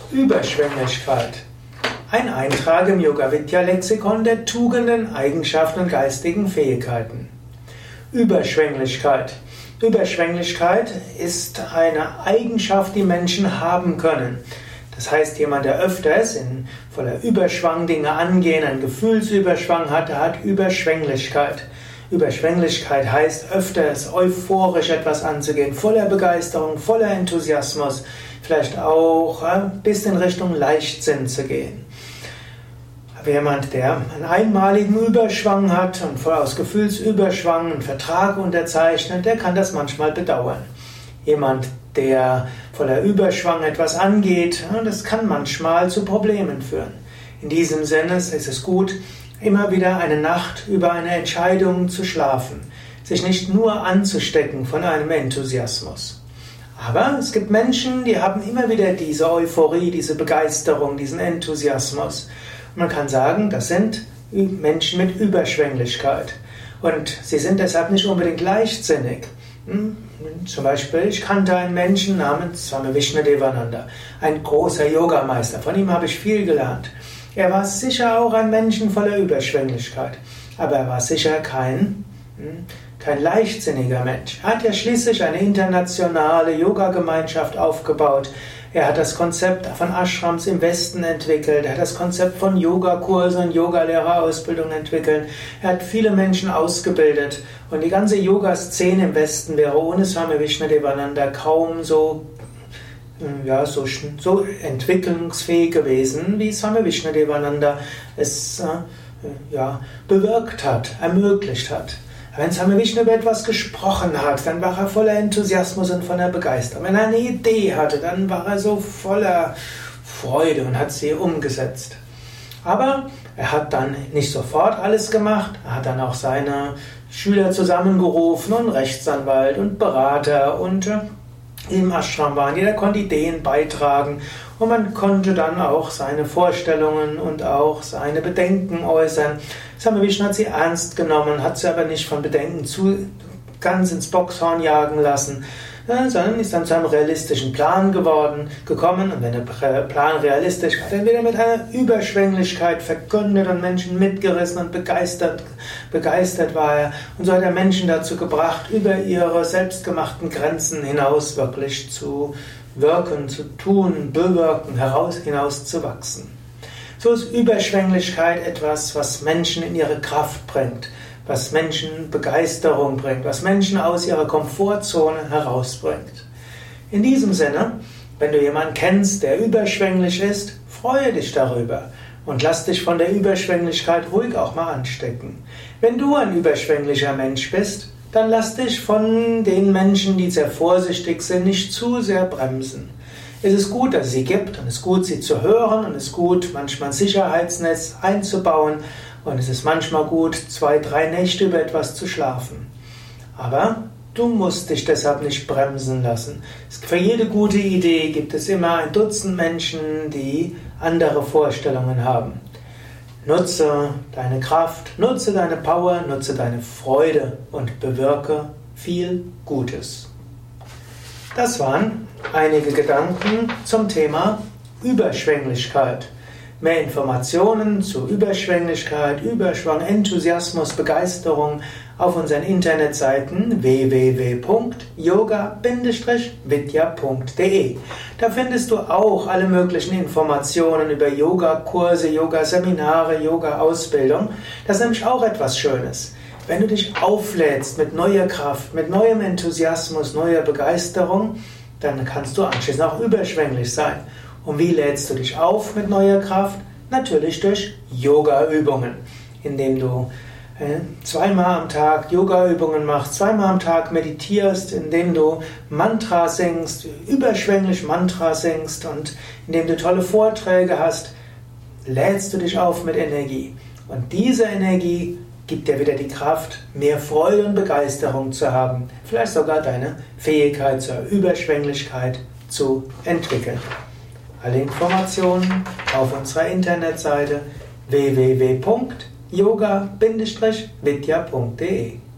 Überschwänglichkeit. Ein Eintrag im Yoga-Vidya-Lexikon der Tugenden, Eigenschaften und geistigen Fähigkeiten. Überschwänglichkeit. Überschwänglichkeit ist eine Eigenschaft, die Menschen haben können. Das heißt, jemand, der öfters in voller Überschwang Dinge angehen, einen Gefühlsüberschwang hat, der hat Überschwänglichkeit. Überschwänglichkeit heißt öfters euphorisch etwas anzugehen, voller Begeisterung, voller Enthusiasmus, vielleicht auch bis in Richtung Leichtsinn zu gehen. Aber jemand, der einen einmaligen Überschwang hat und voll aus Gefühlsüberschwang einen Vertrag unterzeichnet, der kann das manchmal bedauern. Jemand, der voller Überschwang etwas angeht, das kann manchmal zu Problemen führen. In diesem Sinne ist es gut, immer wieder eine Nacht über eine Entscheidung zu schlafen, sich nicht nur anzustecken von einem Enthusiasmus. Aber es gibt Menschen, die haben immer wieder diese Euphorie, diese Begeisterung, diesen Enthusiasmus. Und man kann sagen, das sind Menschen mit Überschwänglichkeit. Und sie sind deshalb nicht unbedingt leichtsinnig. Zum Beispiel, ich kannte einen Menschen namens Swami Vishnadevananda, ein großer Yogameister. Von ihm habe ich viel gelernt. Er war sicher auch ein Mensch voller Überschwänglichkeit, aber er war sicher kein leichtsinniger Mensch. Er hat ja schließlich eine internationale Yoga-Gemeinschaft aufgebaut. Er hat das Konzept von Ashrams im Westen entwickelt. Er hat das Konzept von Yogakursen und Yogalehrerausbildung entwickelt. Er hat viele Menschen ausgebildet. Und die ganze Yoga-Szene im Westen wäre ohne Swami Vishnadevananda kaum so entwicklungsfähig gewesen, wie Swami Vishnadevananda es bewirkt hat, ermöglicht hat. Wenn Swami Vishnu über etwas gesprochen hat, dann war er voller Enthusiasmus und voller Begeisterung. Wenn er eine Idee hatte, dann war er so voller Freude und hat sie umgesetzt. Aber er hat dann nicht sofort alles gemacht. Er hat dann auch seine Schüler zusammengerufen und Rechtsanwalt und Berater und im Ashram waren. Jeder konnte Ideen beitragen und man konnte dann auch seine Vorstellungen und auch seine Bedenken äußern. Swami Vishnu hat sie ernst genommen, hat sie aber nicht von Bedenken ganz ins Bockshorn jagen lassen, sondern ist dann zu einem realistischen Plan gekommen. Und wenn der Plan realistisch war, dann wieder mit einer Überschwänglichkeit verkündet und Menschen mitgerissen und begeistert war er. Und so hat er Menschen dazu gebracht, über ihre selbstgemachten Grenzen hinaus wirklich zu wirken, zu tun, bewirken, hinaus zu wachsen. So ist Überschwänglichkeit etwas, was Menschen in ihre Kraft bringt, was Menschen Begeisterung bringt, was Menschen aus ihrer Komfortzone herausbringt. In diesem Sinne, wenn du jemanden kennst, der überschwänglich ist, freue dich darüber und lass dich von der Überschwänglichkeit ruhig auch mal anstecken. Wenn du ein überschwänglicher Mensch bist, dann lass dich von den Menschen, die sehr vorsichtig sind, nicht zu sehr bremsen. Es ist gut, dass es sie gibt und es ist gut, sie zu hören und es ist gut, manchmal ein Sicherheitsnetz einzubauen und es ist manchmal gut, 2, 3 Nächte über etwas zu schlafen. Aber du musst dich deshalb nicht bremsen lassen. Für jede gute Idee gibt es immer ein Dutzend Menschen, die andere Vorstellungen haben. Nutze deine Kraft, nutze deine Power, nutze deine Freude und bewirke viel Gutes. Das waren einige Gedanken zum Thema Überschwänglichkeit. Mehr Informationen zu Überschwänglichkeit, Überschwang, Enthusiasmus, Begeisterung auf unseren Internetseiten www.yoga-vidya.de. Da findest du auch alle möglichen Informationen über Yogakurse, Yogaseminare, Yoga-Ausbildung. Das ist nämlich auch etwas Schönes. Wenn du dich auflädst mit neuer Kraft, mit neuem Enthusiasmus, neuer Begeisterung, dann kannst du anschließend auch überschwänglich sein. Und wie lädst du dich auf mit neuer Kraft? Natürlich durch Yoga-Übungen, indem du zweimal am Tag Yoga-Übungen machst, zweimal am Tag meditierst, indem du Mantra singst, überschwänglich Mantra singst und indem du tolle Vorträge hast, lädst du dich auf mit Energie. Und diese Energie gibt dir wieder die Kraft, mehr Freude und Begeisterung zu haben, vielleicht sogar deine Fähigkeit zur Überschwänglichkeit zu entwickeln. Alle Informationen auf unserer Internetseite www.yoga-vidya.de